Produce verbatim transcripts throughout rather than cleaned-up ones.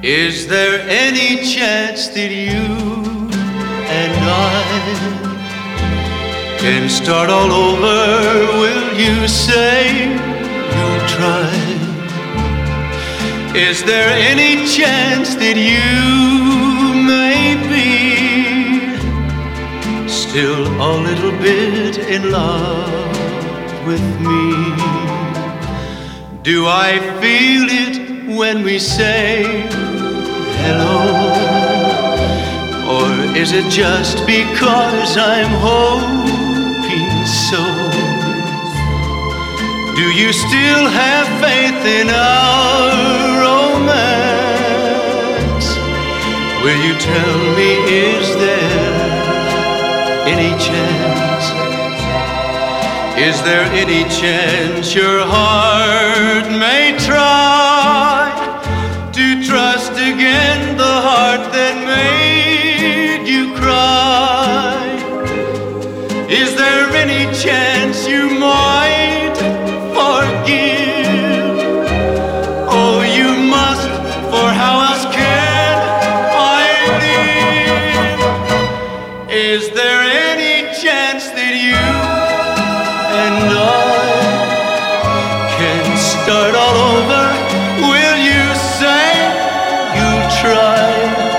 Is there any chance that you and I can start all over? Will you say you'll try? Is there any chance that you may be still a little bit in love with me? Do I feel it when we say hello? Or is it just because I'm hoping so? Do you still have faith in our romance? Will you tell me, is there any chance? Is there any chance your heart may try to trust again the heart that made you cry? Is there any chance you might forgive? Oh, you must, for how else can I live? Is there any chance that you and I can start all over? Will you say you'll try?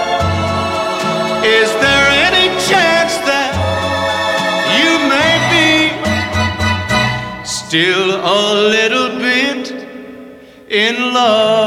Is there any chance that you may be still a little bit in love